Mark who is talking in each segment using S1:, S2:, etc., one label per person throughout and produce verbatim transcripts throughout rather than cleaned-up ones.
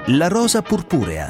S1: La rosa purpurea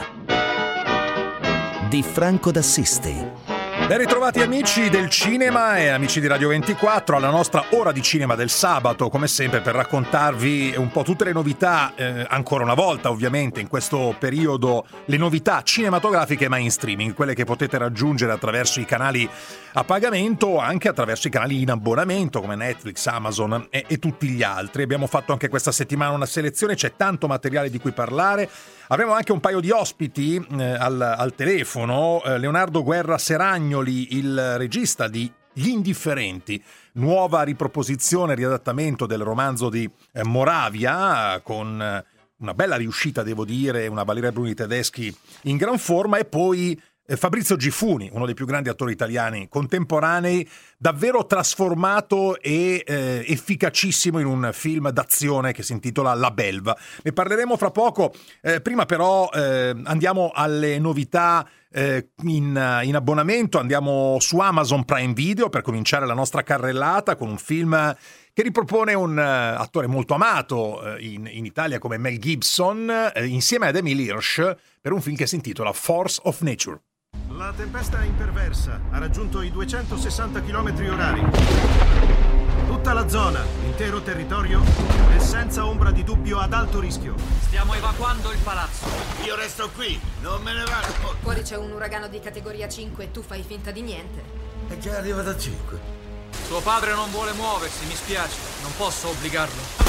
S1: di Franco d'Assisi.
S2: Ben ritrovati amici del cinema e amici di Radio ventiquattro alla nostra ora di cinema del sabato, come sempre per raccontarvi un po' tutte le novità, eh, ancora una volta ovviamente in questo periodo, le novità cinematografiche ma in streaming, quelle che potete raggiungere attraverso i canali a pagamento o anche attraverso i canali in abbonamento come Netflix, Amazon e, e tutti gli altri. Abbiamo fatto anche questa settimana una selezione, c'è tanto materiale di cui parlare. Avremo anche un paio di ospiti eh, al, al telefono, eh, Leonardo Guerra Seragnoli, il regista di Gli Indifferenti, nuova riproposizione, riadattamento del romanzo di eh, Moravia, con eh, una bella riuscita, devo dire, una Valeria Bruni Tedeschi in gran forma, e poi Fabrizio Gifuni, uno dei più grandi attori italiani contemporanei, davvero trasformato e eh, efficacissimo in un film d'azione che si intitola La Belva. Ne parleremo fra poco, eh, prima però eh, andiamo alle novità eh, in, in abbonamento, andiamo su Amazon Prime Video per cominciare la nostra carrellata con un film che ripropone un uh, attore molto amato uh, in, in Italia come Mel Gibson, uh, insieme ad Emil Hirsch, per un film che si intitola Force of Nature.
S3: La tempesta imperversa ha raggiunto i duecentosessanta chilometri orari. Tutta la zona, l'intero territorio, è senza ombra di dubbio ad alto rischio.
S4: Stiamo evacuando il palazzo.
S5: Io resto qui, non me ne vado.
S6: Fuori c'è un uragano di categoria cinque e tu fai finta di niente.
S5: È già arrivato a cinque.
S4: Suo padre non vuole muoversi, mi spiace. Non posso obbligarlo.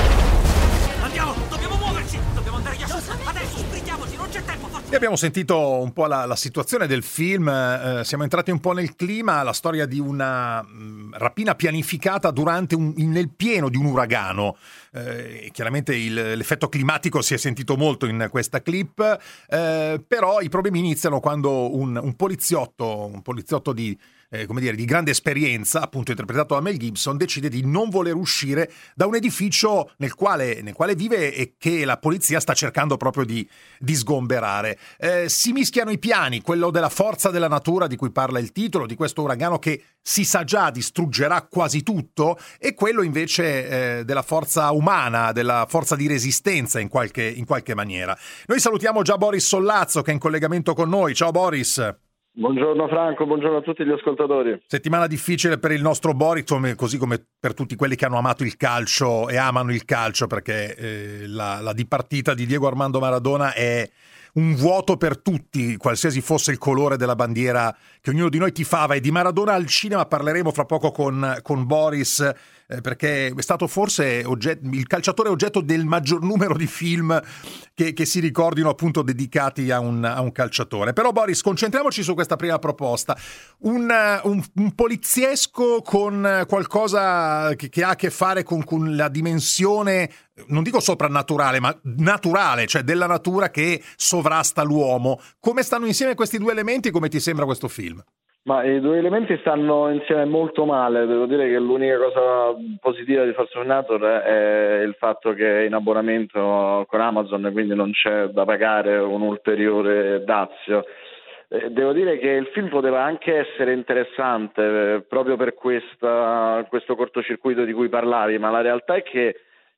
S4: Andiamo, dobbiamo muoverci. Dobbiamo andare via su. Adesso sprintiamoci, non c'è tempo. Forza.
S2: E abbiamo sentito un po' la, la situazione del film, eh, siamo entrati un po' nel clima, la storia di una mh, rapina pianificata durante un, nel pieno di un uragano. Eh, chiaramente il, l'effetto climatico si è sentito molto in questa clip, eh, però i problemi iniziano quando un, un poliziotto, un poliziotto di Eh, come dire, di grande esperienza, appunto interpretato da Mel Gibson, decide di non voler uscire da un edificio nel quale, nel quale vive e che la polizia sta cercando proprio di, di sgomberare. Eh, si mischiano i piani, quello della forza della natura di cui parla il titolo, di questo uragano che si sa già distruggerà quasi tutto, e quello invece eh, della forza umana, della forza di resistenza in qualche, in qualche maniera. Noi salutiamo già Boris Sollazzo che è in collegamento con noi. Ciao Boris.
S7: Buongiorno Franco, buongiorno a tutti gli ascoltatori.
S2: Settimana difficile per il nostro Boris, così come per tutti quelli che hanno amato il calcio e amano il calcio, perché eh, la, la dipartita di Diego Armando Maradona è un vuoto per tutti, qualsiasi fosse il colore della bandiera che ognuno di noi tifava. E di Maradona al cinema parleremo fra poco con, con Boris, eh, perché è stato forse oggetto, il calciatore oggetto del maggior numero di film che, che si ricordino appunto dedicati a un, a un calciatore. Però Boris, concentriamoci su questa prima proposta, un, un, un poliziesco con qualcosa che, che ha a che fare con, con la dimensione, non dico soprannaturale, ma naturale, cioè della natura che sovrasta l'uomo. Come stanno insieme questi due elementi e come ti sembra questo film?
S7: Ma i due elementi stanno insieme molto male. Devo dire che l'unica cosa positiva di Force of Nature è il fatto che è in abbonamento con Amazon, quindi non c'è da pagare un ulteriore dazio. Devo dire che il film poteva anche essere interessante proprio per questa, questo cortocircuito di cui parlavi, ma la realtà è che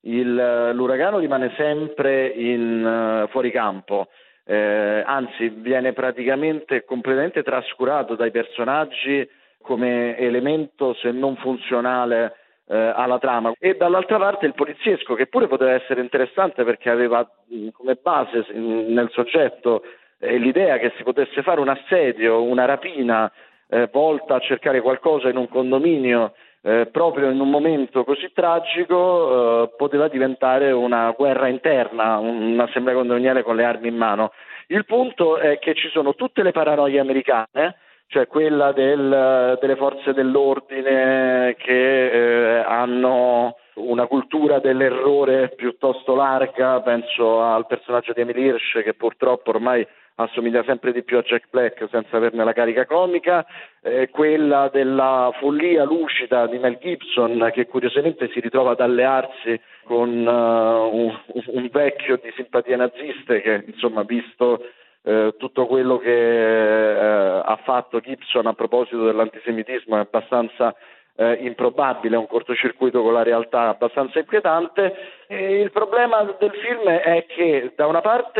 S7: il, l'uragano rimane sempre in uh, fuoricampo. Eh, anzi viene praticamente completamente trascurato dai personaggi come elemento, se non funzionale, eh, alla trama. E dall'altra parte il poliziesco, che pure poteva essere interessante perché aveva come base nel soggetto eh, l'idea che si potesse fare un assedio, una rapina eh, volta a cercare qualcosa in un condominio. Eh, proprio in un momento così tragico eh, poteva diventare una guerra interna, un'assemblea condominiale con le armi in mano. Il punto è che ci sono tutte le paranoie americane, cioè quella del, delle forze dell'ordine che eh, hanno una cultura dell'errore piuttosto larga, penso al personaggio di Emil Hirsch che purtroppo ormai assomiglia sempre di più a Jack Black senza averne la carica comica, eh, quella della follia lucida di Mel Gibson che curiosamente si ritrova ad allearsi con uh, un, un vecchio di simpatie naziste che insomma visto eh, tutto quello che eh, ha fatto Gibson a proposito dell'antisemitismo è abbastanza eh, improbabile, un cortocircuito con la realtà abbastanza inquietante. E il problema del film è che da una parte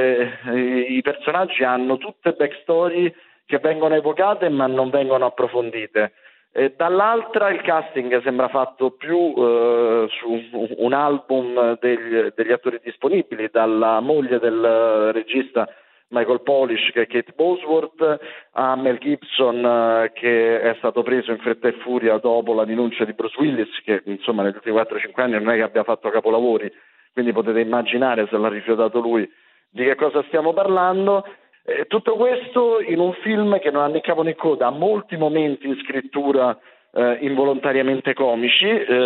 S7: eh, i personaggi hanno tutte backstory che vengono evocate ma non vengono approfondite. E dall'altra il casting sembra fatto più eh, su un album degli, degli attori disponibili, dalla moglie del regista Michael Polish, che è Kate Bosworth, a Mel Gibson, eh, che è stato preso in fretta e furia dopo la rinuncia di Bruce Willis, che insomma negli ultimi quattro cinque anni non è che abbia fatto capolavori, quindi potete immaginare, se l'ha rifiutato lui, di che cosa stiamo parlando. Eh, tutto questo in un film che non ha né capo né coda, ha molti momenti in scrittura eh, involontariamente comici,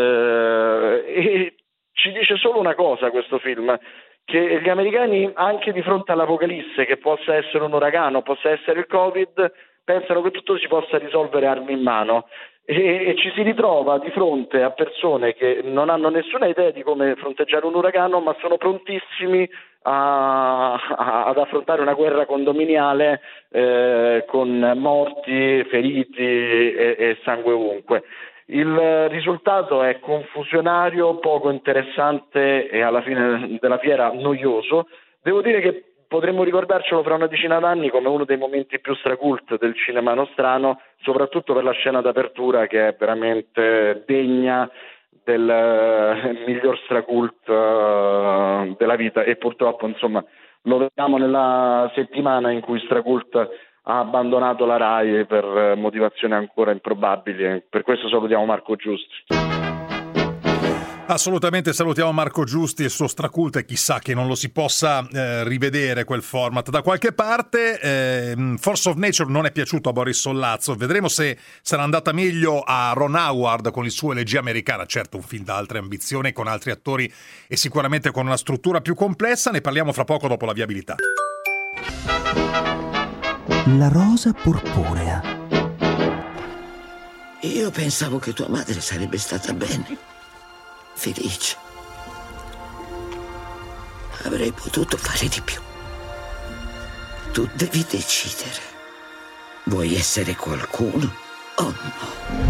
S7: eh, e ci dice solo una cosa questo film, che gli americani, anche di fronte all'apocalisse, che possa essere un uragano, possa essere il Covid, pensano che tutto si possa risolvere armi in mano, e, e ci si ritrova di fronte a persone che non hanno nessuna idea di come fronteggiare un uragano, ma sono prontissimi a, a, ad affrontare una guerra condominiale eh, con morti, feriti e, e sangue ovunque. Il risultato è confusionario, poco interessante e alla fine della fiera noioso. Devo dire che potremmo ricordarcelo fra una decina d'anni come uno dei momenti più stracult del cinema nostrano, soprattutto per la scena d'apertura, che è veramente degna del uh, miglior stracult uh, della vita, e purtroppo insomma lo vediamo nella settimana in cui Stracult ha abbandonato la Rai per motivazioni ancora improbabili. Per questo salutiamo Marco Giusti.
S2: Assolutamente salutiamo Marco Giusti e il suo Stracult, e chissà che non lo si possa eh, rivedere quel format da qualche parte. eh, Force of Nature non è piaciuto a Boris Sollazzo, vedremo se sarà andata meglio a Ron Howard con il suo Elegia Americana, certo un film da altre ambizioni, con altri attori e sicuramente con una struttura più complessa. Ne parliamo fra poco dopo la viabilità.
S1: La rosa purpurea.
S5: Io pensavo che tua madre sarebbe stata bene, felice. Avrei potuto fare di più. Tu devi decidere. Vuoi essere qualcuno o no?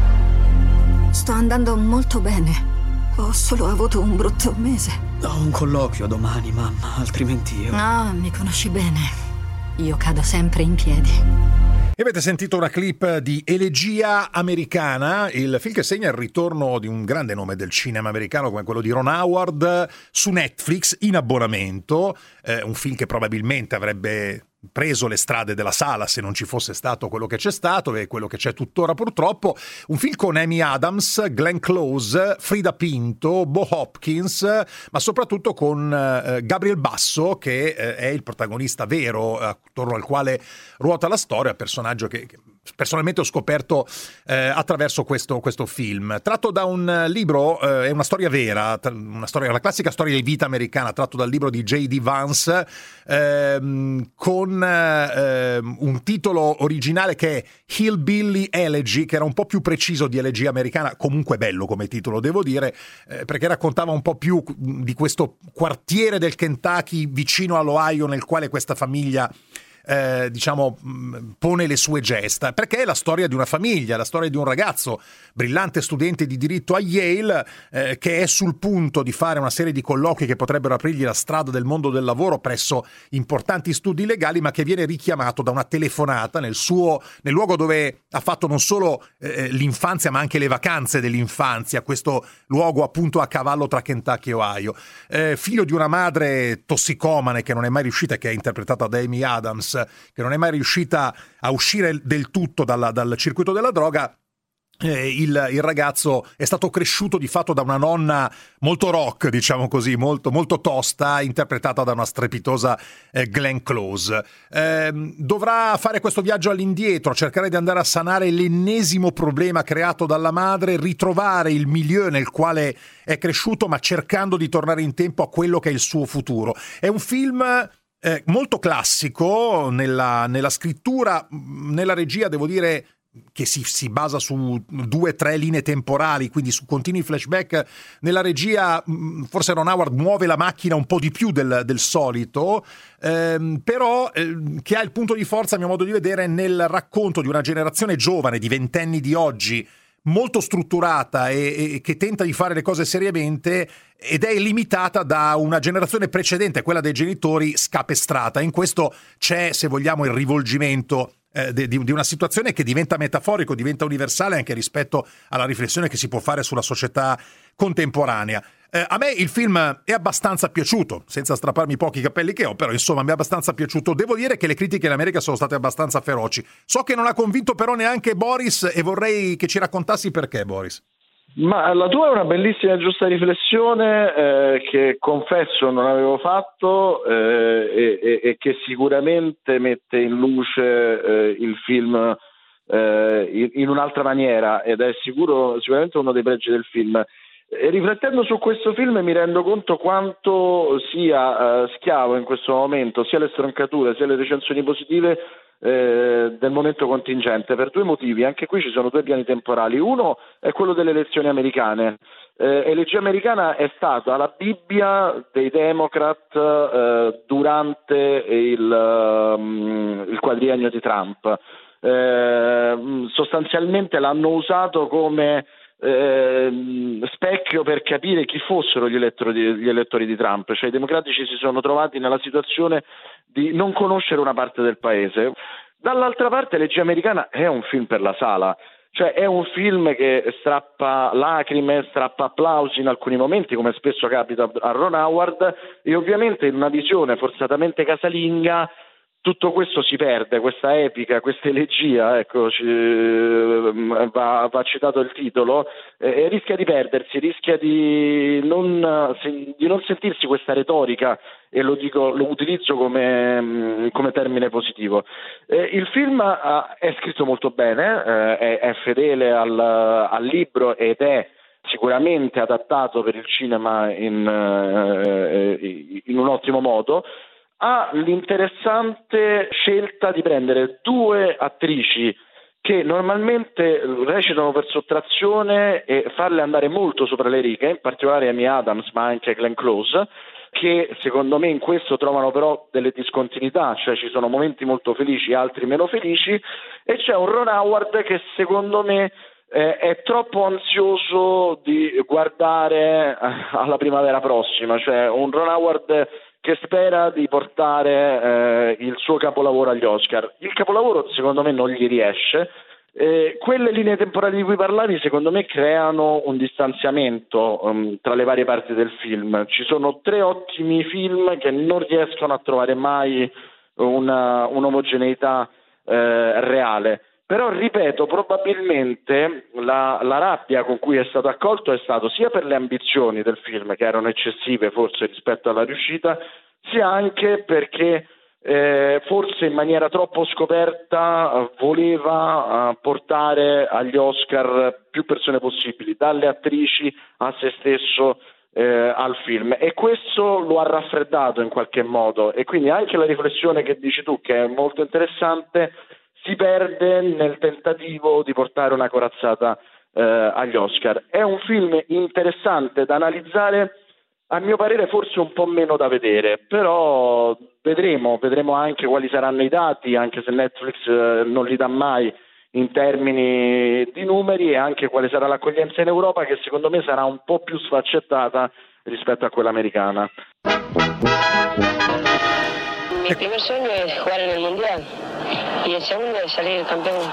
S8: Sto andando molto bene. Ho solo avuto un brutto mese.
S9: Ho un colloquio domani, mamma, altrimenti io...
S8: No, mi conosci bene. Io cado sempre in piedi.
S2: E avete sentito una clip di Elegia Americana, il film che segna il ritorno di un grande nome del cinema americano come quello di Ron Howard su Netflix in abbonamento, eh, un film che probabilmente avrebbe preso le strade della sala se non ci fosse stato quello che c'è stato e quello che c'è tuttora purtroppo. Un film con Amy Adams, Glenn Close, Frida Pinto, Bo Hopkins, ma soprattutto con eh, Gabriel Basso, che eh, è il protagonista vero attorno al quale ruota la storia, personaggio che, che personalmente ho scoperto eh, attraverso questo, questo film, tratto da un libro, eh, è una storia vera, una storia, la classica storia di vita americana, tratto dal libro di J D Vance, ehm, con eh, un titolo originale che è Hillbilly Elegy, che era un po' più preciso di Elegia Americana, comunque bello come titolo devo dire, eh, perché raccontava un po' più di questo quartiere del Kentucky vicino all'Ohio nel quale questa famiglia Eh, diciamo pone le sue gesta, perché è la storia di una famiglia, la storia di un ragazzo brillante studente di diritto a Yale, eh, che è sul punto di fare una serie di colloqui che potrebbero aprirgli la strada del mondo del lavoro presso importanti studi legali, ma che viene richiamato da una telefonata nel suo nel luogo dove ha fatto non solo eh, l'infanzia ma anche le vacanze dell'infanzia, questo luogo appunto a cavallo tra Kentucky e Ohio. Eh, figlio di una madre tossicomane che non è mai riuscita, che è interpretata da Amy Adams, che non è mai riuscita a uscire del tutto dalla, dal circuito della droga. Eh, il, il ragazzo è stato cresciuto di fatto da una nonna molto rock, diciamo così, molto, molto tosta, interpretata da una strepitosa eh, Glenn Close. Eh, dovrà fare questo viaggio all'indietro, cercare di andare a sanare l'ennesimo problema creato dalla madre, ritrovare il milieu nel quale è cresciuto, ma cercando di tornare in tempo a quello che è il suo futuro. È un film Eh, molto classico nella, nella scrittura, nella regia devo dire che si, si basa su due o tre linee temporali, quindi su continui flashback. Nella regia forse Ron Howard muove la macchina un po' di più del, del solito, ehm, però eh, che ha il punto di forza a mio modo di vedere nel racconto di una generazione giovane di ventenni di oggi, molto strutturata e, e che tenta di fare le cose seriamente ed è limitata da una generazione precedente, quella dei genitori, scapestrata. In questo c'è, se vogliamo, il rivolgimento eh, di, di una situazione che diventa metaforico, diventa universale anche rispetto alla riflessione che si può fare sulla società contemporanea. Eh, a me il film è abbastanza piaciuto, senza strapparmi i pochi capelli che ho, però insomma mi è abbastanza piaciuto. Devo dire che le critiche in America sono state abbastanza feroci. So che non ha convinto però neanche Boris e vorrei che ci raccontassi perché, Boris.
S7: Ma la tua è una bellissima e giusta riflessione eh, che confesso non avevo fatto eh, e, e che sicuramente mette in luce eh, il film eh, in, in un'altra maniera ed è sicuro sicuramente uno dei pregi del film. E riflettendo su questo film mi rendo conto quanto sia eh, schiavo in questo momento sia le stroncature sia le recensioni positive eh, del momento contingente, per due motivi. Anche qui ci sono due piani temporali. Uno è quello delle elezioni americane. Eh, e legge americana è stata la Bibbia dei Democrat eh, durante il, um, il quadriennio di Trump. Eh, sostanzialmente l'hanno usato come Eh, specchio per capire chi fossero gli elettori, gli elettori di Trump, cioè i democratici si sono trovati nella situazione di non conoscere una parte del paese. Dall'altra parte Legge americana è un film per la sala, cioè è un film che strappa lacrime, strappa applausi in alcuni momenti, come spesso capita a Ron Howard, e ovviamente in una visione forzatamente casalinga tutto questo si perde, questa epica, questa elegia, ecco, ci, va, va citato il titolo, eh, rischia di perdersi, rischia di non, di non sentirsi questa retorica, e lo dico, lo utilizzo come, come termine positivo. Eh, il film uh, è scritto molto bene, eh, è, è fedele al, al libro ed è sicuramente adattato per il cinema in, uh, in un ottimo modo. Ha l'interessante scelta di prendere due attrici che normalmente recitano per sottrazione e farle andare molto sopra le righe, in particolare Amy Adams ma anche Glenn Close, che secondo me in questo trovano però delle discontinuità, cioè ci sono momenti molto felici, altri meno felici, e c'è un Ron Howard che secondo me eh, è troppo ansioso di guardare alla primavera prossima, cioè un Ron Howard che spera di portare eh, il suo capolavoro agli Oscar. Il capolavoro secondo me non gli riesce. Eh, quelle linee temporali di cui parlavi secondo me creano un distanziamento um, tra le varie parti del film. Ci sono tre ottimi film che non riescono a trovare mai una, un'omogeneità eh, reale. Però ripeto, probabilmente la, la rabbia con cui è stato accolto è stato sia per le ambizioni del film, che erano eccessive forse rispetto alla riuscita, sia anche perché eh, forse in maniera troppo scoperta eh, voleva eh, portare agli Oscar più persone possibili, dalle attrici a se stesso eh, al film, e questo lo ha raffreddato in qualche modo, e quindi anche la riflessione che dici tu, che è molto interessante, si perde nel tentativo di portare una corazzata eh, agli Oscar. È un film interessante da analizzare, a mio parere forse un po' meno da vedere, però vedremo, vedremo anche quali saranno i dati, anche se Netflix eh, non li dà mai in termini di numeri, e anche quale sarà l'accoglienza in Europa, che secondo me sarà un po' più sfaccettata rispetto a quella americana.
S10: Mi primer sueño es jugar en el Mundial y el segundo es salir campeón.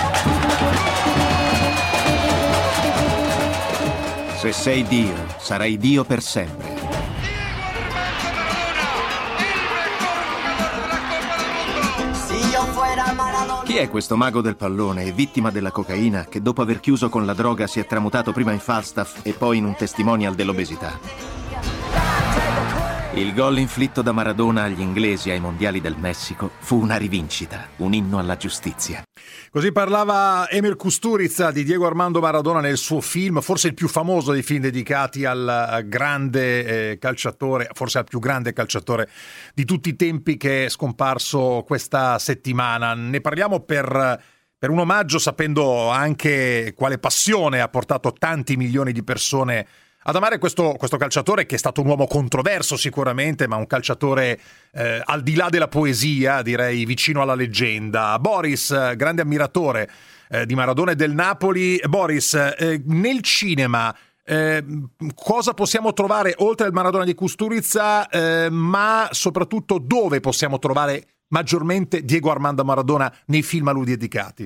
S1: Se sei Dio, sarai Dio per sempre. Chi è questo mago del pallone e vittima della cocaina che dopo aver chiuso con la droga si è tramutato prima in Falstaff e poi in un testimonial dell'obesità? Il gol inflitto da Maradona agli inglesi ai mondiali del Messico fu una rivincita, un inno alla giustizia.
S2: Così parlava Emir Kusturica di Diego Armando Maradona nel suo film, forse il più famoso dei film dedicati al grande eh, calciatore, forse al più grande calciatore di tutti i tempi, che è scomparso questa settimana. Ne parliamo per, per un omaggio, sapendo anche quale passione ha portato tanti milioni di persone ad amare questo, questo calciatore che è stato un uomo controverso sicuramente, ma un calciatore eh, al di là della poesia, direi vicino alla leggenda. Boris, grande ammiratore eh, di Maradona e del Napoli. Boris, eh, nel cinema eh, cosa possiamo trovare oltre al Maradona di Kusturica, eh, ma soprattutto dove possiamo trovare maggiormente Diego Armando Maradona nei film a lui dedicati?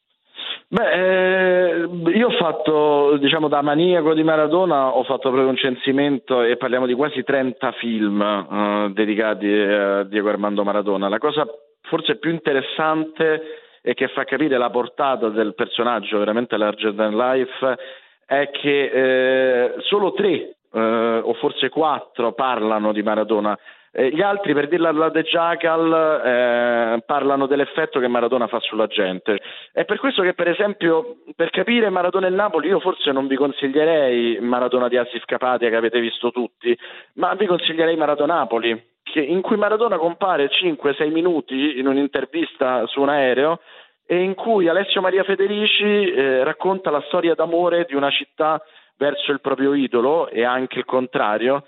S7: Beh, eh, io ho fatto, diciamo, da maniaco di Maradona, ho fatto proprio un censimento e parliamo di quasi trenta film eh, dedicati a Diego Armando Maradona. La cosa forse più interessante e che fa capire la portata del personaggio veramente larger than life è che eh, solo tre eh, o forse quattro parlano di Maradona. Eh, gli altri, per dirla alla De Jackal, eh, parlano dell'effetto che Maradona fa sulla gente. È per questo che, per esempio, per capire Maradona e il Napoli, io forse non vi consiglierei Maradona di Asif Kapadia, che avete visto tutti, ma vi consiglierei Maradonapoli, che, in cui Maradona compare cinque sei minuti in un'intervista su un aereo e in cui Alessio Maria Federici eh, racconta la storia d'amore di una città verso il proprio idolo e anche il contrario,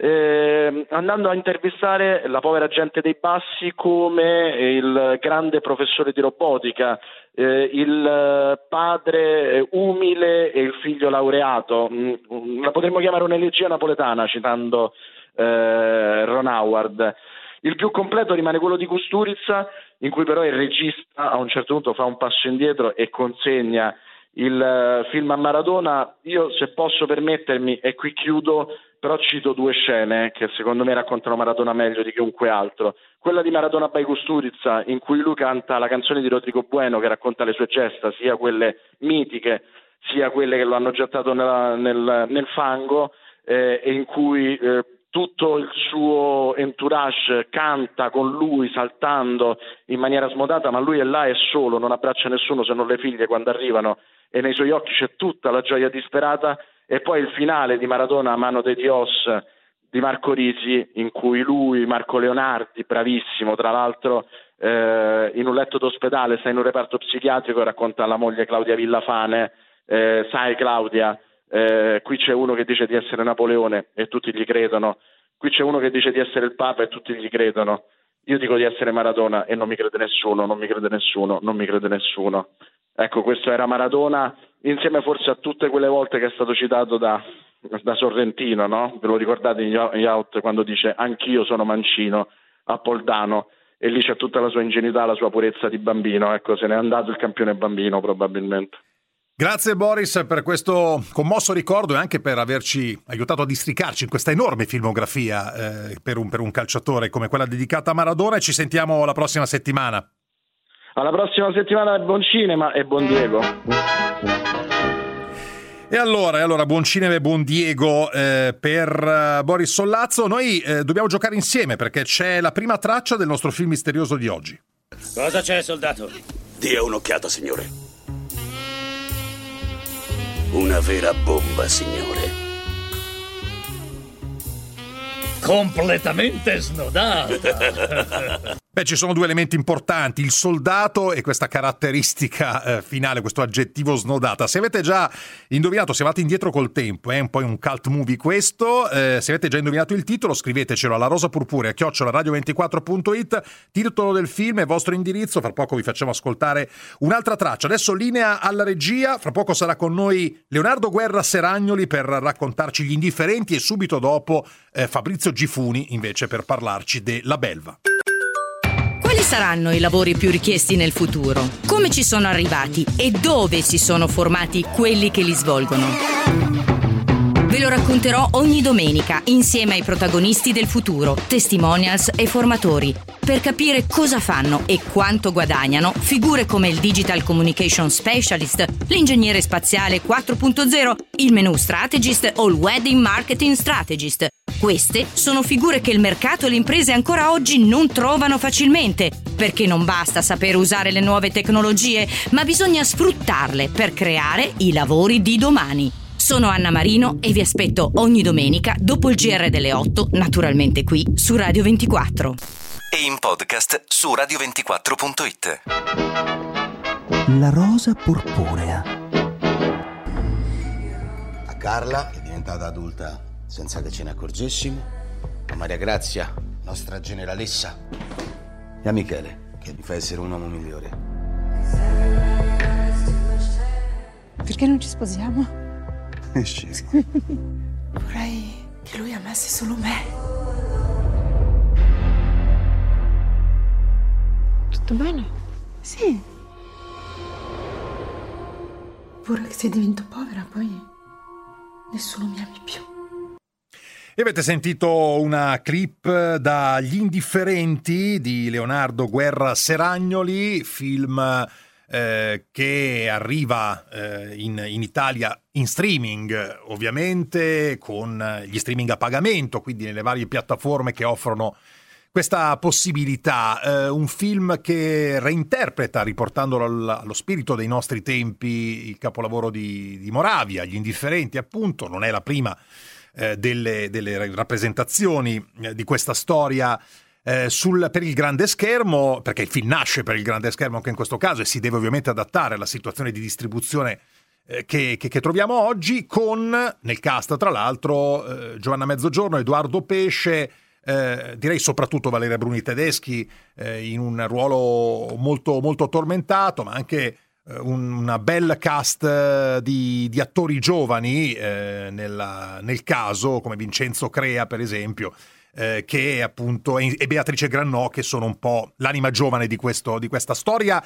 S7: Eh, andando a intervistare la povera gente dei bassi come il grande professore di robotica, eh, il padre umile e il figlio laureato. Mm, la potremmo chiamare un'elegia napoletana, citando eh, Ron Howard. Il più completo rimane quello di Kusturica, in cui però il regista a un certo punto fa un passo indietro e consegna il film a Maradona. Io, se posso permettermi, e qui chiudo, però cito due scene che secondo me raccontano Maradona meglio di chiunque altro. Quella di Maradona by Kusturica, in cui lui canta la canzone di Rodrigo Bueno che racconta le sue gesta, sia quelle mitiche sia quelle che lo hanno gettato nella, nel, nel fango, eh, e in cui eh, tutto il suo entourage canta con lui saltando in maniera smodata, ma lui è là, è solo, non abbraccia nessuno se non le figlie quando arrivano, e nei suoi occhi c'è tutta la gioia disperata. E poi il finale di Maradona a Mano de Dios di Marco Risi, in cui lui, Marco Leonardi, bravissimo tra l'altro, eh, in un letto d'ospedale, sta in un reparto psichiatrico e racconta alla moglie Claudia Villafane, eh, sai Claudia, eh, qui c'è uno che dice di essere Napoleone e tutti gli credono, qui c'è uno che dice di essere il Papa e tutti gli credono, io dico di essere Maradona e non mi crede nessuno, non mi crede nessuno, non mi crede nessuno. Ecco, questo era Maradona, insieme forse a tutte quelle volte che è stato citato da, da Sorrentino, no? Ve lo ricordate in Youth quando dice anch'io sono mancino a Poldano, e lì c'è tutta la sua ingenuità, la sua purezza di bambino. Ecco, se n'è andato il campione bambino probabilmente.
S2: Grazie Boris per questo commosso ricordo e anche per averci aiutato a districarci in questa enorme filmografia eh, per, un, per un calciatore come quella dedicata a Maradona, e ci sentiamo la prossima settimana.
S7: Alla prossima settimana, buon cinema e buon Diego.
S2: E allora, e allora buon cinema e buon Diego eh, per uh, Boris Sollazzo. Noi eh, dobbiamo giocare insieme perché c'è la prima traccia del nostro film misterioso di oggi.
S11: Cosa c'è, soldato?
S12: Dia un'occhiata, signore. Una vera bomba, signore.
S11: Completamente snodata.
S2: Beh, ci sono due elementi importanti, il soldato e questa caratteristica eh, finale, questo aggettivo snodata. Se avete già indovinato, se andate indietro col tempo, è un po' un cult movie questo, eh, se avete già indovinato il titolo scrivetecelo alla rosapurpurea chiocciola radio ventiquattro punto it, titolo del film e vostro indirizzo. Fra poco vi facciamo ascoltare un'altra traccia. Adesso linea alla regia, fra poco sarà con noi Leonardo Guerra Seragnoli per raccontarci Gli Indifferenti e subito dopo eh, Fabrizio Gifuni invece per parlarci della Belva.
S13: Quali saranno i lavori più richiesti nel futuro? Come ci sono arrivati e dove si sono formati quelli che li svolgono? Ve lo racconterò ogni domenica insieme ai protagonisti del futuro, testimonials e formatori, per capire cosa fanno e quanto guadagnano figure come il Digital Communication Specialist, l'ingegnere spaziale quattro punto zero, il menu strategist o il Wedding Marketing Strategist. Queste sono figure che il mercato e le imprese ancora oggi non trovano facilmente, perché non basta saper usare le nuove tecnologie, ma bisogna sfruttarle per creare i lavori di domani. Sono Anna Marino e vi aspetto ogni domenica dopo il G R delle otto, naturalmente qui su Radio ventiquattro.
S14: E in podcast su radio ventiquattro punto it.
S15: La rosa purpurea.
S16: A Carla, che
S15: diventata adulta senza che ce ne accorgessimo, a Maria Grazia, nostra generalessa, e a Michele, che mi fa essere un uomo migliore.
S16: Perché non ci sposiamo?
S15: È scemo.
S16: Vorrei che lui amasse solo me.
S17: Tutto bene?
S16: Sì. Ora che se divento povera, poi nessuno mi ami più.
S2: E avete sentito una clip da Gli Indifferenti di Leonardo Guerra Seragnoli, film eh, che arriva eh, in, in Italia in streaming, ovviamente, con gli streaming a pagamento, quindi nelle varie piattaforme che offrono questa possibilità. Eh, un film che reinterpreta, riportandolo al, allo spirito dei nostri tempi, il capolavoro di, di Moravia, Gli Indifferenti, appunto. Non è la prima eh, delle, delle rappresentazioni eh, di questa storia eh, sul, per il grande schermo, perché il film nasce per il grande schermo anche in questo caso e si deve ovviamente adattare alla situazione di distribuzione eh, che, che, che troviamo oggi, con nel cast tra l'altro eh, Giovanna Mezzogiorno, Edoardo Pesce, Eh, direi soprattutto Valeria Bruni Tedeschi eh, in un ruolo molto, molto tormentato, ma anche eh, un, una bella cast eh, di, di attori giovani eh, nella, nel caso, come Vincenzo Crea per esempio, eh, che appunto e, e Beatrice Grannò, che sono un po' l'anima giovane di, questo, di questa storia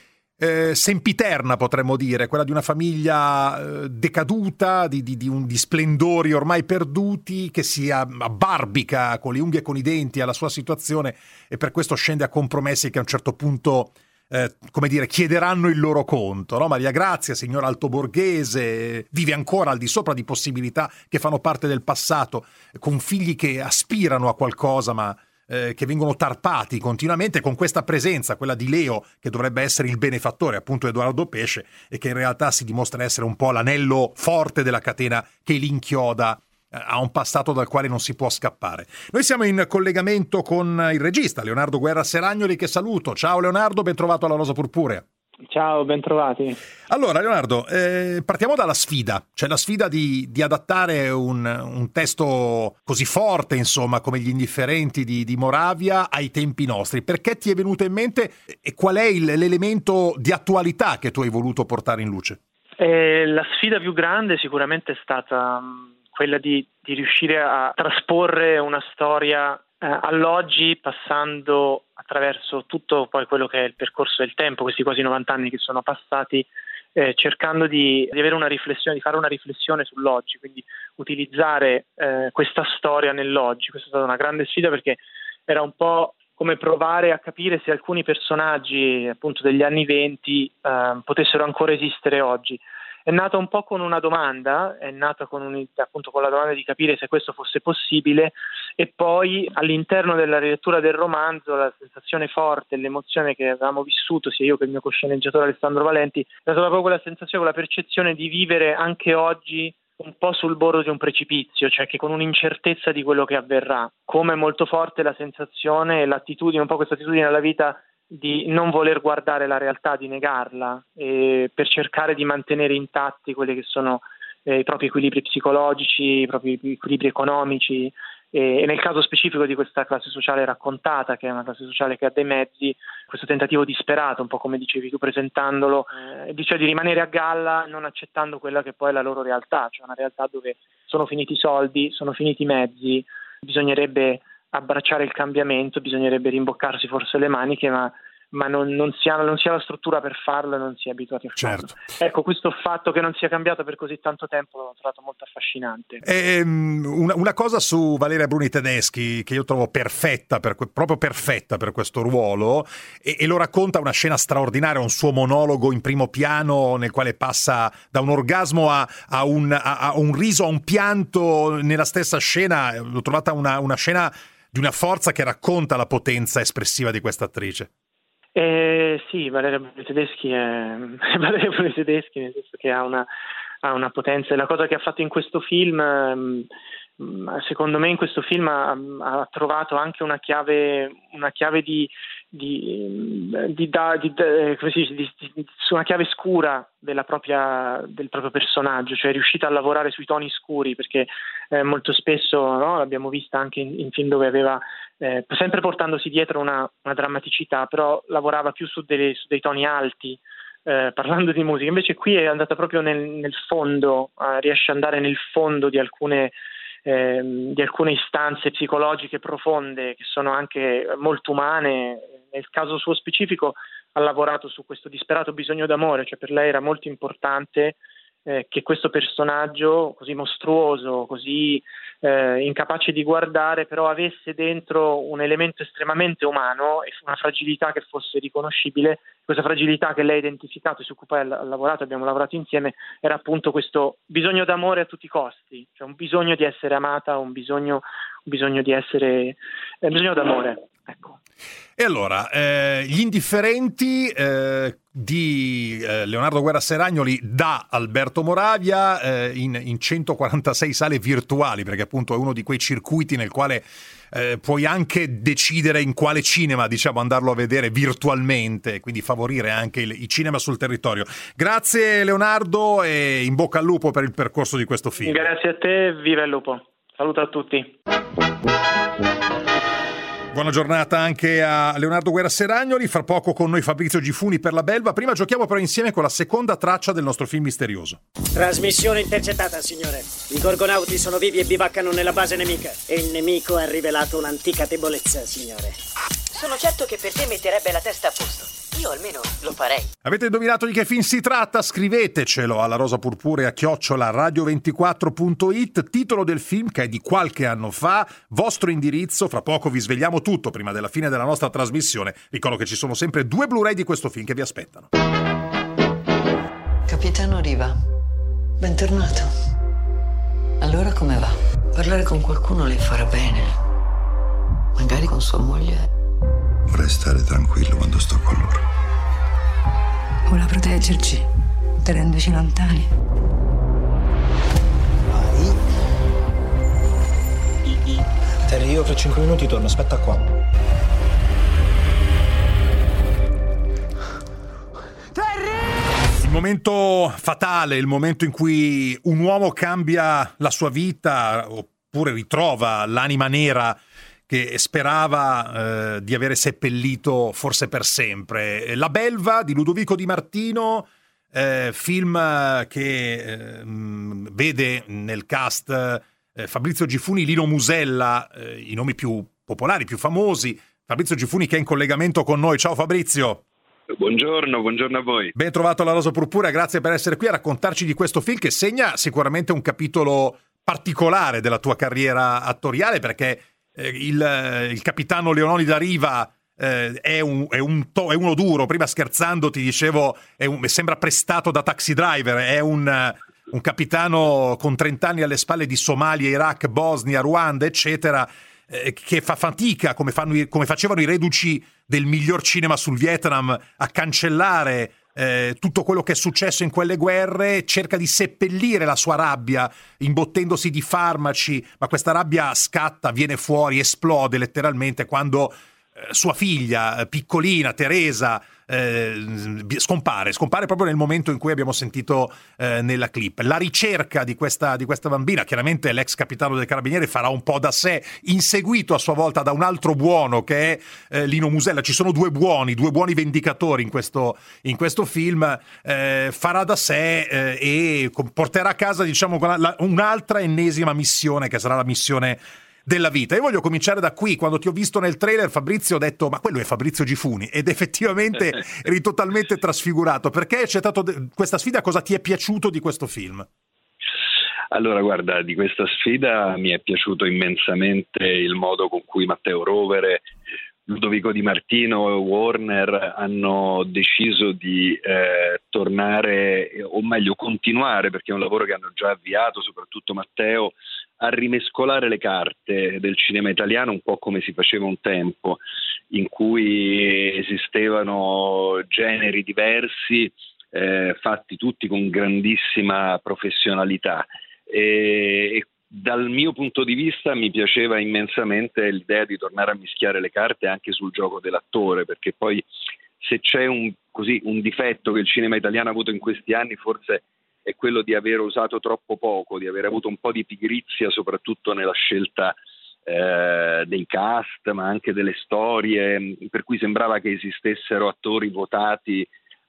S2: Eh, sempiterna, potremmo dire, quella di una famiglia eh, decaduta, di, di, di, un, di splendori ormai perduti, che si abbarbica con le unghie e con i denti alla sua situazione e per questo scende a compromessi che a un certo punto, eh, come dire, chiederanno il loro conto, no? Maria Grazia, signora altoborghese, vive ancora al di sopra di possibilità che fanno parte del passato, con figli che aspirano a qualcosa ma Eh, che vengono tarpati continuamente, con questa presenza, quella di Leo, che dovrebbe essere il benefattore, appunto Edoardo Pesce, e che in realtà si dimostra essere un po' l'anello forte della catena che li inchioda eh, a un passato dal quale non si può scappare. Noi siamo in collegamento con il regista Leonardo Guerra Seragnoli, che saluto. Ciao Leonardo, ben trovato alla Rosa Purpurea.
S18: Ciao, ben trovati.
S2: Allora Leonardo, eh, partiamo dalla sfida, cioè la sfida di, di adattare un, un testo così forte, insomma, come Gli Indifferenti di, di Moravia ai tempi nostri. Perché ti è venuto in mente e qual è il, l'elemento di attualità che tu hai voluto portare in luce?
S18: Eh, la sfida più grande sicuramente è stata um, quella di, di riuscire a trasporre una storia eh, all'oggi, passando attraverso tutto poi quello che è il percorso del tempo, questi quasi novanta anni che sono passati, eh, cercando di, di avere una riflessione, di fare una riflessione sull'oggi, quindi utilizzare eh, questa storia nell'oggi. Questa è stata una grande sfida, perché era un po' come provare a capire se alcuni personaggi appunto degli anni venti eh, potessero ancora esistere oggi. È nata un po' con una domanda, è nata con un, appunto con la domanda di capire se questo fosse possibile, e poi all'interno della rilettura del romanzo la sensazione forte, l'emozione che avevamo vissuto sia io che il mio cosceneggiatore Alessandro Valenti, è stata proprio quella sensazione, quella percezione di vivere anche oggi un po' sul bordo di un precipizio, cioè che con un'incertezza di quello che avverrà, come è molto forte la sensazione e l'attitudine, un po' questa attitudine alla vita di non voler guardare la realtà, di negarla, eh, per cercare di mantenere intatti quelli che sono eh, i propri equilibri psicologici, i propri equilibri economici, e, e nel caso specifico di questa classe sociale raccontata, che è una classe sociale che ha dei mezzi, questo tentativo disperato, un po' come dicevi tu presentandolo, eh, cioè di rimanere a galla non accettando quella che poi è la loro realtà, cioè una realtà dove sono finiti i soldi, sono finiti i mezzi, bisognerebbe abbracciare il cambiamento, bisognerebbe rimboccarsi forse le maniche, ma, ma non, non, si ha, non si ha la struttura per farlo e non si è abituati a farlo. Certo. Ecco, questo fatto che non sia cambiato per così tanto tempo l'ho trovato molto affascinante.
S2: E, um, una, una cosa su Valeria Bruni Tedeschi che io trovo perfetta, per, proprio perfetta per questo ruolo, e, e lo racconta una scena straordinaria, un suo monologo in primo piano nel quale passa da un orgasmo a, a, un, a, a un riso, a un pianto nella stessa scena. L'ho trovata una, una scena di una forza che racconta la potenza espressiva di questa attrice.
S18: Eh, sì, Valeria Bruni Tedeschi è Valeria Bruni Tedeschi, nel senso che ha una, ha una potenza. E la cosa che ha fatto in questo film, secondo me in questo film ha, ha trovato anche una chiave, una chiave di, di, di, da, di, di, come si dice, di, di, su una chiave scura della propria, del proprio personaggio, cioè è riuscita a lavorare sui toni scuri, perché eh, molto spesso, no, l'abbiamo vista anche in, in film dove aveva eh, sempre portandosi dietro una, una drammaticità, però lavorava più su, delle, su dei toni alti, eh, parlando di musica. Invece qui è andata proprio nel, nel fondo, eh, riesce ad andare nel fondo di alcune eh, di alcune istanze psicologiche profonde che sono anche molto umane. Nel caso suo specifico ha lavorato su questo disperato bisogno d'amore, cioè per lei era molto importante eh, che questo personaggio così mostruoso, così eh, incapace di guardare, però avesse dentro un elemento estremamente umano e una fragilità che fosse riconoscibile. Questa fragilità che lei ha identificato e su cui poi ha lavorato, abbiamo lavorato insieme, era appunto questo bisogno d'amore a tutti i costi, cioè un bisogno di essere amata, un bisogno, un bisogno di essere, eh, bisogno d'amore, ecco.
S2: E allora, eh, Gli indifferenti eh, di eh, Leonardo Guerra Seragnoli da Alberto Moravia eh, in, in centoquarantasei sale virtuali, perché appunto è uno di quei circuiti nel quale eh, puoi anche decidere in quale cinema, diciamo, andarlo a vedere virtualmente, quindi favorire anche il, i cinema sul territorio. Grazie Leonardo e in bocca al lupo per il percorso di questo film.
S18: Grazie a te, viva il lupo. Saluto a tutti.
S2: Buona giornata anche a Leonardo Guerra Seragnoli. Fra poco con noi Fabrizio Gifuni per La Belva. Prima giochiamo però insieme con la seconda traccia del nostro film misterioso.
S17: Trasmissione intercettata, signore. I gorgonauti sono vivi e bivaccano nella base nemica. E il nemico ha rivelato un'antica debolezza, signore.
S19: Sono certo che per te metterebbe la testa a posto. Io almeno lo farei.
S2: Avete indovinato di che film si tratta? Scrivetecelo alla rosa purpurea chiocciola radio ventiquattro punto it, titolo del film che è di qualche anno fa, vostro indirizzo. Fra poco vi svegliamo tutto prima della fine della nostra trasmissione. Ricordo che ci sono sempre due Blu-ray di questo film che vi aspettano.
S20: Capitano Riva, bentornato. Allora come va? Parlare con qualcuno le farà bene. Magari con sua moglie.
S21: Vorrei stare tranquillo quando sto con loro.
S16: Vuole proteggerci, tenendoci lontani.
S9: Vai. Terry, io fra cinque minuti torno, aspetta qua.
S2: Il momento fatale, il momento in cui un uomo cambia la sua vita oppure ritrova l'anima nera che sperava eh, di avere seppellito forse per sempre. La Belva di Ludovico Di Martino, eh, film che eh, vede nel cast eh, Fabrizio Gifuni, Lino Musella, eh, i nomi più popolari, più famosi. Fabrizio Gifuni che è in collegamento con noi. Ciao Fabrizio.
S22: Buongiorno, buongiorno a voi.
S2: Ben trovato alla Rosa Purpurea, grazie per essere qui a raccontarci di questo film che segna sicuramente un capitolo particolare della tua carriera attoriale, perché Il, il capitano Leonida Riva eh, è, un, è, un to, è uno duro. Prima scherzando ti dicevo è un, sembra prestato da Taxi Driver. È un, un capitano con trent'anni alle spalle di Somalia, Iraq, Bosnia, Ruanda eccetera, eh, che fa fatica come, fanno, come facevano i reduci del miglior cinema sul Vietnam a cancellare Eh, tutto quello che è successo in quelle guerre, cerca di seppellire la sua rabbia imbottendosi di farmaci, ma questa rabbia scatta, viene fuori, esplode letteralmente quando eh, sua figlia piccolina Teresa eh, scompare, scompare proprio nel momento in cui abbiamo sentito eh, nella clip. La ricerca di questa, di questa bambina, chiaramente l'ex capitano del Carabinieri farà un po' da sé, inseguito a sua volta da un altro buono che è eh, Lino Musella. Ci sono due buoni, due buoni vendicatori in questo, in questo film. Eh, farà da sé eh, e porterà a casa, diciamo, la, un'altra ennesima missione che sarà la missione della vita. Io voglio cominciare da qui. Quando ti ho visto nel trailer, Fabrizio, ho detto ma quello è Fabrizio Gifuni, ed effettivamente eri totalmente trasfigurato. Perché c'è stato de- questa sfida? Cosa ti è piaciuto di questo film?
S22: Allora guarda, di questa sfida mi è piaciuto immensamente il modo con cui Matteo Rovere, Ludovico Di Martino e Warner hanno deciso di eh, tornare, o meglio continuare, perché è un lavoro che hanno già avviato, soprattutto Matteo, a rimescolare le carte del cinema italiano, un po' come si faceva un tempo, in cui esistevano generi diversi, eh, fatti tutti con grandissima professionalità. E, e dal mio punto di vista mi piaceva immensamente l'idea di tornare a mischiare le carte anche sul gioco dell'attore, perché poi se c'è un, così, un difetto che il cinema italiano ha avuto in questi anni forse è quello di aver usato troppo poco, di aver avuto un po' di pigrizia soprattutto nella scelta eh, dei cast, ma anche delle storie, per cui sembrava che esistessero attori votati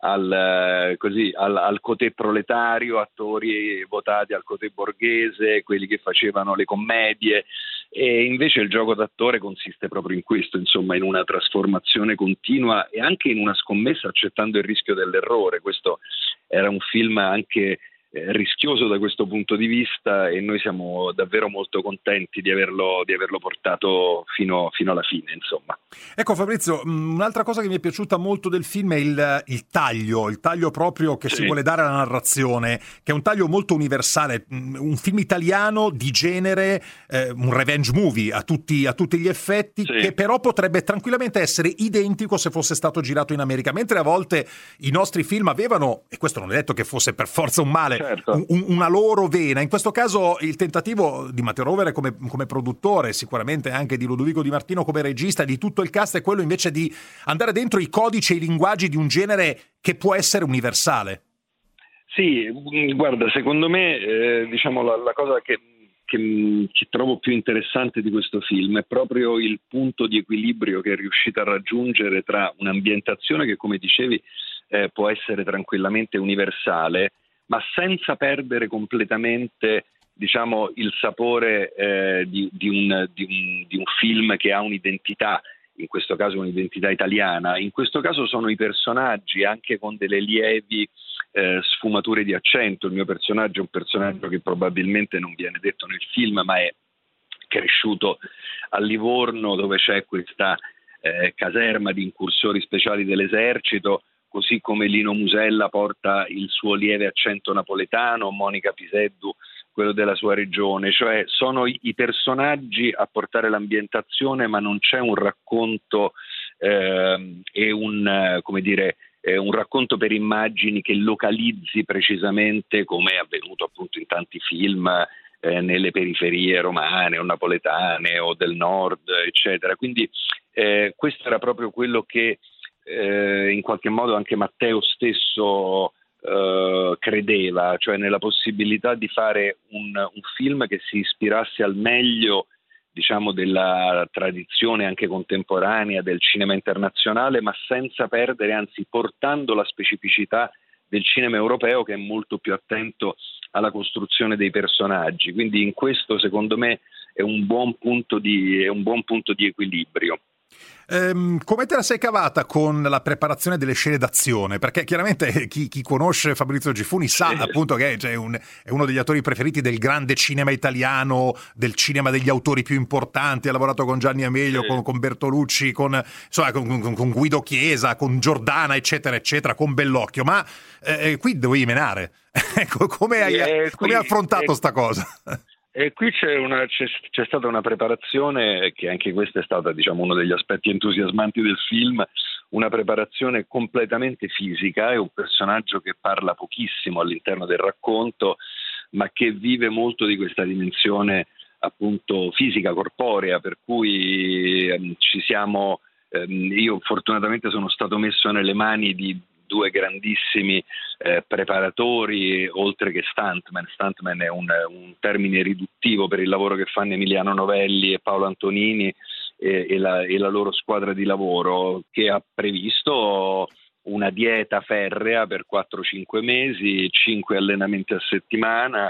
S22: al, così, al, al cotè proletario, attori votati al cotè borghese, quelli che facevano le commedie, e invece il gioco d'attore consiste proprio in questo, insomma, in una trasformazione continua e anche in una scommessa accettando il rischio dell'errore. Questo era un film anche eh, rischioso da questo punto di vista e noi siamo davvero molto contenti di averlo, di averlo portato fino, fino alla fine, insomma.
S2: Ecco Fabrizio, un'altra cosa che mi è piaciuta molto del film è il, il taglio, il taglio proprio che sì. si vuole dare alla narrazione, che è un taglio molto universale, un film italiano di genere, eh, un revenge movie a tutti, a tutti gli effetti, sì. che però potrebbe tranquillamente essere identico se fosse stato girato in America, mentre a volte i nostri film avevano, e questo non è detto che fosse per forza un male, certo. un, una loro vena. In questo caso il tentativo di Matteo Rovere come, come produttore, sicuramente anche di Ludovico Di Martino come regista, di tutto il cast, è quello invece di andare dentro i codici e i linguaggi di un genere che può essere universale.
S22: Sì, guarda, secondo me eh, diciamo la, la cosa che, che, che trovo più interessante di questo film è proprio il punto di equilibrio che è riuscita a raggiungere tra un'ambientazione che, come dicevi, eh, può essere tranquillamente universale, ma senza perdere completamente, diciamo, il sapore eh, di, di, un, di, un, di un film che ha un'identità, in questo caso un'identità italiana. In questo caso sono i personaggi, anche con delle lievi eh, sfumature di accento. Il mio personaggio è un personaggio che probabilmente non viene detto nel film, ma è cresciuto a Livorno, dove c'è questa eh, caserma di incursori speciali dell'esercito, così come Lino Musella porta il suo lieve accento napoletano, Monica Piseddu quello della sua regione, cioè sono i, i personaggi a portare l'ambientazione, ma non c'è un racconto eh, e un, eh, come dire, eh, un racconto per immagini che localizzi precisamente, come è avvenuto appunto in tanti film eh, nelle periferie romane o napoletane o del nord, eccetera. Quindi eh, questo era proprio quello che eh, in qualche modo anche Matteo stesso Uh, credeva, cioè nella possibilità di fare un, un film che si ispirasse al meglio, diciamo, della tradizione anche contemporanea del cinema internazionale, ma senza perdere, anzi portando la specificità del cinema europeo, che è molto più attento alla costruzione dei personaggi. Quindi in questo, secondo me, è un buon punto di, è un buon punto di equilibrio.
S2: Um, come te la sei cavata con la preparazione delle scene d'azione? Perché chiaramente chi, chi conosce Fabrizio Gifuni sa sì. appunto che cioè, un, è uno degli attori preferiti del grande cinema italiano, del cinema degli autori più importanti, ha lavorato con Gianni Amelio, sì. con, con Bertolucci, con, insomma, con, con, con Guido Chiesa, con Giordana, eccetera, eccetera, con Bellocchio, ma eh, qui dovevi menare. Ecco, come hai, eh, come hai affrontato eh, sta cosa?
S22: E qui c'è, una, c'è, c'è stata una preparazione che anche questo è stata, diciamo, uno degli aspetti entusiasmanti del film, una preparazione completamente fisica. È un personaggio che parla pochissimo all'interno del racconto, ma che vive molto di questa dimensione appunto fisica, corporea, per cui ehm, ci siamo, ehm, io fortunatamente sono stato messo nelle mani di due grandissimi eh, preparatori, oltre che stuntman. Stuntman è un, un termine riduttivo per il lavoro che fanno Emiliano Novelli e Paolo Antonini e, e, la, e la loro squadra di lavoro, che ha previsto una dieta ferrea per quattro cinque mesi, cinque allenamenti a settimana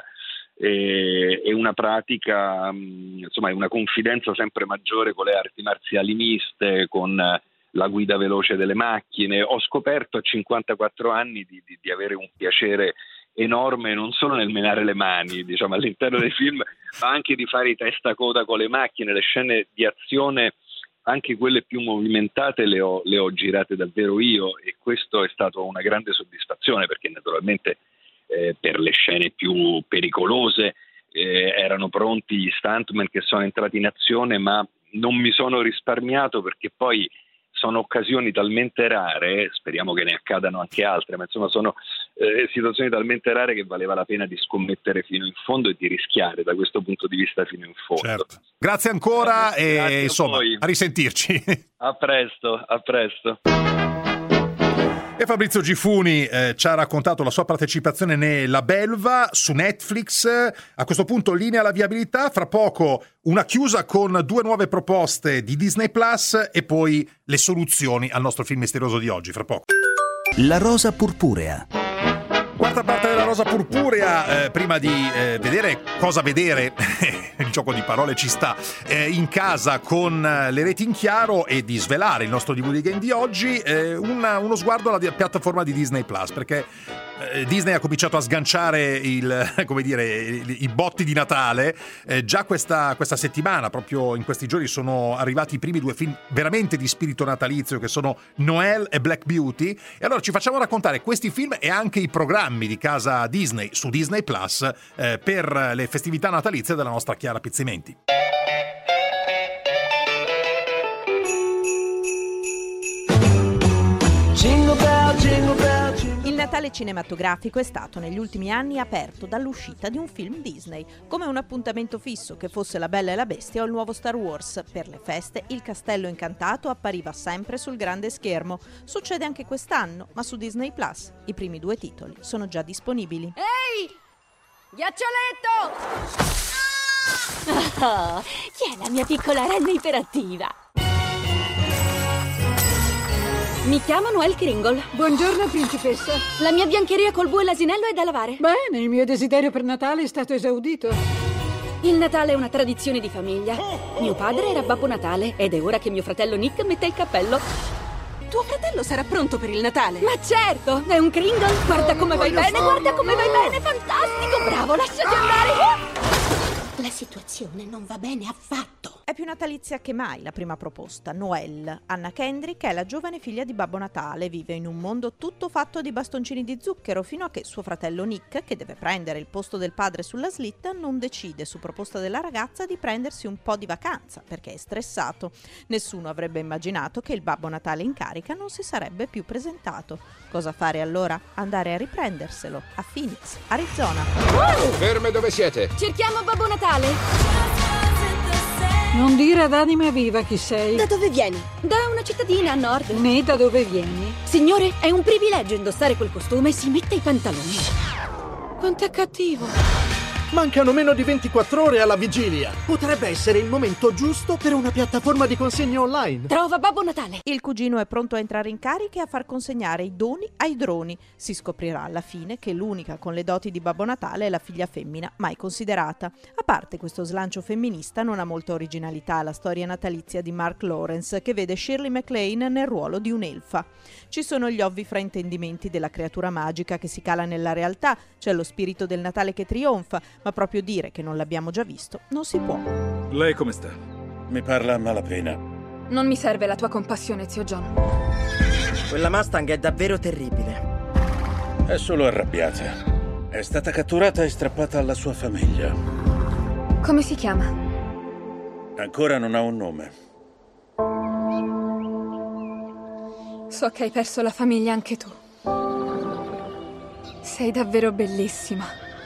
S22: e, e una pratica, insomma, una confidenza sempre maggiore con le arti marziali miste, con la guida veloce delle macchine. Ho scoperto a cinquantaquattro anni di, di, di avere un piacere enorme non solo nel menare le mani, diciamo, all'interno dei film, ma anche di fare i testacoda con le macchine. Le scene di azione, anche quelle più movimentate, le ho, le ho girate davvero io, e questo è stato una grande soddisfazione, perché naturalmente eh, per le scene più pericolose eh, erano pronti gli stuntman che sono entrati in azione, ma non mi sono risparmiato, perché poi sono occasioni talmente rare, speriamo che ne accadano anche altre, ma insomma sono eh, situazioni talmente rare che valeva la pena di scommettere fino in fondo e di rischiare da questo punto di vista fino in fondo.
S2: Certo. Grazie ancora eh, e
S22: grazie
S2: insomma
S22: a,
S2: a risentirci.
S22: A presto, a presto.
S2: E Fabrizio Gifuni eh, ci ha raccontato la sua partecipazione nella Belva su Netflix. A questo punto linea la viabilità, fra poco una chiusa con due nuove proposte di Disney Plus e poi le soluzioni al nostro film misterioso di oggi, fra poco.
S3: La rosa purpurea.
S2: Quarta parte della rosa purpurea, eh, prima di eh, vedere cosa vedere, il gioco di parole ci sta, eh, in casa con le reti in chiaro e di svelare il nostro D V D Game di oggi, eh, una, uno sguardo alla piattaforma di Disney Plus, perché eh, Disney ha cominciato a sganciare il, come dire, i, i botti di Natale, eh, già questa, questa settimana, proprio in questi giorni sono arrivati i primi due film veramente di spirito natalizio che sono Noelle e Black Beauty, e allora ci facciamo raccontare questi film e anche i programmi di casa Disney su Disney Plus eh, per le festività natalizie della nostra Chiara Pizzimenti.
S6: Il Natale cinematografico è stato negli ultimi anni aperto dall'uscita di un film Disney, come un appuntamento fisso che fosse La Bella e la Bestia o il nuovo Star Wars. Per le feste il Castello Incantato appariva sempre sul grande schermo. Succede anche quest'anno, ma su Disney Plus. I primi due titoli sono già disponibili.
S23: Ehi! Ghiaccioletto! Oh, chi è la mia piccola renna iperattiva? Mi chiamo Noelle Kringle.
S16: Buongiorno, principessa.
S23: La mia biancheria col bue e l'asinello è da lavare.
S16: Bene, il mio desiderio per Natale è stato esaudito.
S23: Il Natale è una tradizione di famiglia. Mio padre era Babbo Natale ed è ora che mio fratello Nick mette il cappello.
S6: Tuo fratello sarà pronto per il Natale?
S23: Ma certo, è un Kringle. Guarda come vai bene, guarda come vai bene, fantastico, bravo, lasciati andare.
S24: La situazione non va bene affatto.
S6: È più natalizia che mai la prima proposta, Noelle. Anna Kendrick è la giovane figlia di Babbo Natale, vive in un mondo tutto fatto di bastoncini di zucchero fino a che suo fratello Nick, che deve prendere il posto del padre sulla slitta, non decide su proposta della ragazza di prendersi un po' di vacanza perché è stressato. Nessuno avrebbe immaginato che il Babbo Natale in carica non si sarebbe più presentato. Cosa fare allora? Andare a riprenderselo a Phoenix, Arizona.
S25: Ferme dove siete?
S23: Cerchiamo Babbo Natale.
S16: Non dire ad anima viva chi sei.
S23: Da dove vieni? Da una cittadina a nord.
S16: Né da dove vieni.
S23: Signore, è un privilegio indossare quel costume e si mette i pantaloni.
S16: Quanto è cattivo.
S26: Mancano meno di ventiquattro ore alla vigilia. Potrebbe essere il momento giusto per una piattaforma di consegna online.
S23: Trova Babbo Natale.
S6: Il cugino è pronto a entrare in carica e a far consegnare i doni ai droni. Si scoprirà alla fine che l'unica con le doti di Babbo Natale è la figlia femmina mai considerata. A parte questo slancio femminista, non ha molta originalità la storia natalizia di Mark Lawrence, che vede Shirley MacLaine nel ruolo di un'elfa. Ci sono gli ovvi fraintendimenti della creatura magica che si cala nella realtà, c'è lo spirito del Natale che trionfa, ma proprio dire che non l'abbiamo già visto non si può.
S11: Lei come sta? Mi parla a malapena.
S23: Non mi serve la tua compassione, zio John.
S27: Quella Mustang è davvero terribile.
S11: È solo arrabbiata. È stata catturata e strappata alla sua famiglia.
S23: Come si chiama?
S11: Ancora non ha un nome.
S23: So che hai perso la famiglia anche tu. Sei davvero bellissima.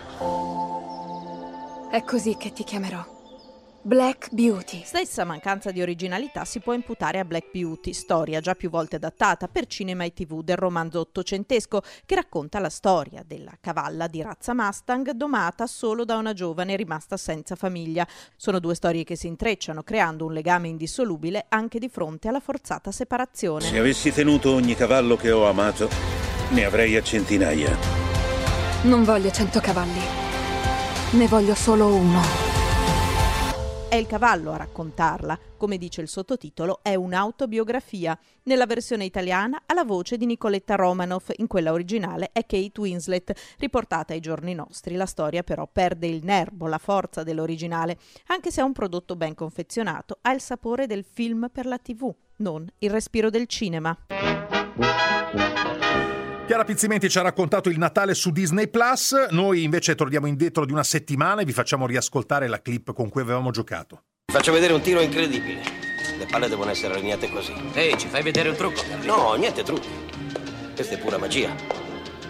S23: È così che ti chiamerò. Black Beauty.
S6: Stessa mancanza di originalità si può imputare a Black Beauty, storia già più volte adattata per cinema e tivù del romanzo ottocentesco che racconta la storia della cavalla di razza Mustang domata solo da una giovane rimasta senza famiglia. Sono due storie che si intrecciano creando un legame indissolubile anche di fronte alla forzata separazione.
S11: Se avessi tenuto ogni cavallo che ho amato, ne avrei a centinaia.
S23: Non voglio cento cavalli. Ne voglio solo uno.
S6: È il cavallo a raccontarla. Come dice il sottotitolo, è un'autobiografia. Nella versione italiana ha la voce di Nicoletta Romanoff, in quella originale è Kate Winslet. Riportata ai giorni nostri, la storia però perde il nervo, la forza dell'originale. Anche se è un prodotto ben confezionato, ha il sapore del film per la tivù, non il respiro del cinema.
S2: Chiara Pizzimenti ci ha raccontato il Natale su Disney Plus, noi invece torniamo indietro di una settimana e vi facciamo riascoltare la clip con cui avevamo giocato.
S15: Faccio vedere un tiro incredibile. Le palle devono essere allineate così.
S28: Ehi, ci fai vedere un trucco?
S15: No, niente trucchi. Questa è pura magia.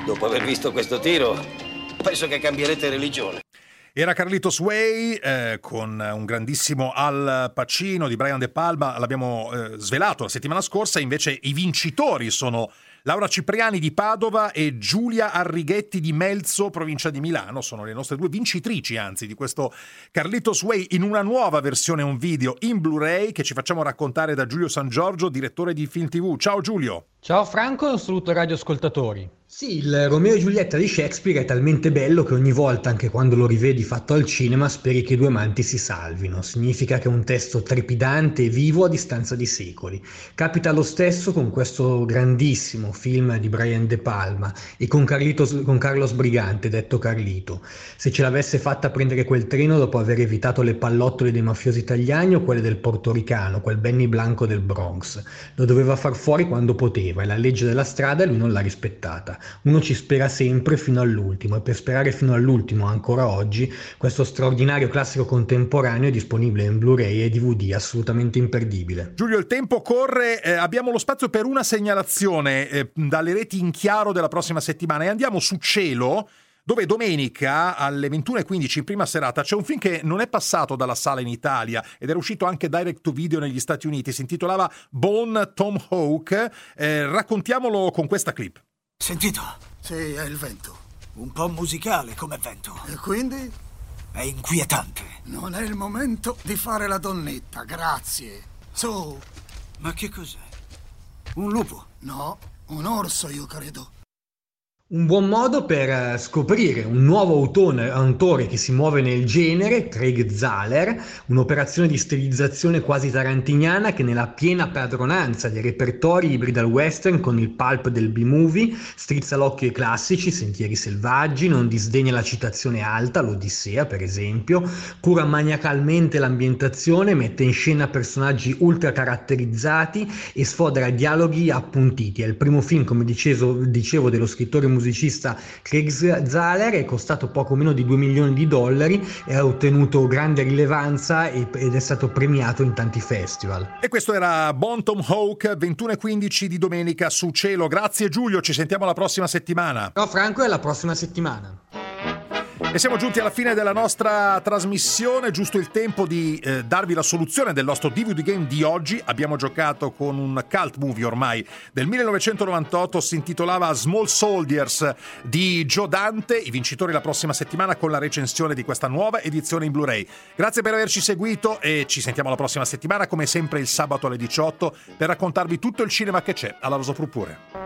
S15: Dopo aver visto questo tiro, penso che cambierete religione.
S2: Era Carlitos Way eh, con un grandissimo Al Pacino di Brian De Palma, l'abbiamo eh, svelato la settimana scorsa, invece i vincitori sono Laura Cipriani di Padova e Giulia Arrighetti di Melzo, provincia di Milano, sono le nostre due vincitrici anzi di questo Carlitos Way in una nuova versione, un video in Blu-ray che ci facciamo raccontare da Giulio San Giorgio, direttore di Film tivù. Ciao Giulio!
S1: Ciao Franco e un saluto ai radioascoltatori.
S4: Sì, il Romeo e Giulietta di Shakespeare è talmente bello che ogni volta, anche quando lo rivedi fatto al cinema, speri che i due amanti si salvino. Significa che è un testo trepidante e vivo a distanza di secoli. Capita lo stesso con questo grandissimo film di Brian De Palma e con, Carlitos, con Carlos Brigante, detto Carlito. Se ce l'avesse fatta prendere quel treno dopo aver evitato le pallottole dei mafiosi italiani o quelle del portoricano, quel Benny Blanco del Bronx. Lo doveva far fuori quando poteva e la legge della strada lui non l'ha rispettata. Uno ci spera sempre fino all'ultimo e per sperare fino all'ultimo ancora oggi questo straordinario classico contemporaneo è disponibile in Blu-ray e D V D, assolutamente imperdibile.
S2: Giulio, il tempo corre, eh, abbiamo lo spazio per una segnalazione eh, dalle reti in chiaro della prossima settimana e andiamo su Cielo, dove domenica alle ventuno e quindici in prima serata c'è un film che non è passato dalla sala in Italia ed era uscito anche direct to video negli Stati Uniti, si intitolava Bone Tomahawk. Eh, raccontiamolo con questa clip.
S5: Sentito? Sì, è il vento. Un po' musicale come vento. E quindi? È inquietante. Non è il momento di fare la donnetta, grazie. Su. Ma che cos'è? Un lupo? No, un orso io credo.
S4: Un buon modo per scoprire un nuovo autore, autore che si muove nel genere, Craig Zahler, un'operazione di stilizzazione quasi tarantiniana che nella piena padronanza dei repertori ibrida il western con il pulp del B-movie, strizza l'occhio ai classici, Sentieri selvaggi, non disdegna la citazione alta, l'Odissea per esempio, cura maniacalmente l'ambientazione, mette in scena personaggi ultra caratterizzati e sfodera dialoghi appuntiti. È il primo film, come dicevo, dicevo dello scrittore musicista Craig Zahler, è costato poco meno di due milioni di dollari e ha ottenuto grande rilevanza ed è stato premiato in tanti festival.
S2: E questo era Bone Tomahawk, ventuno e quindici di domenica su Cielo. Grazie Giulio, ci sentiamo la prossima settimana.
S4: Ciao Franco e alla prossima settimana.
S2: E siamo giunti alla fine della nostra trasmissione, giusto il tempo di eh, darvi la soluzione del nostro D V D game di oggi. Abbiamo giocato con un cult movie ormai del millenovecentonovantotto, si intitolava Small Soldiers di Joe Dante, i vincitori la prossima settimana con la recensione di questa nuova edizione in Blu-ray. Grazie per averci seguito e ci sentiamo la prossima settimana, come sempre il sabato alle diciotto, per raccontarvi tutto il cinema che c'è alla Rosa Purpurea.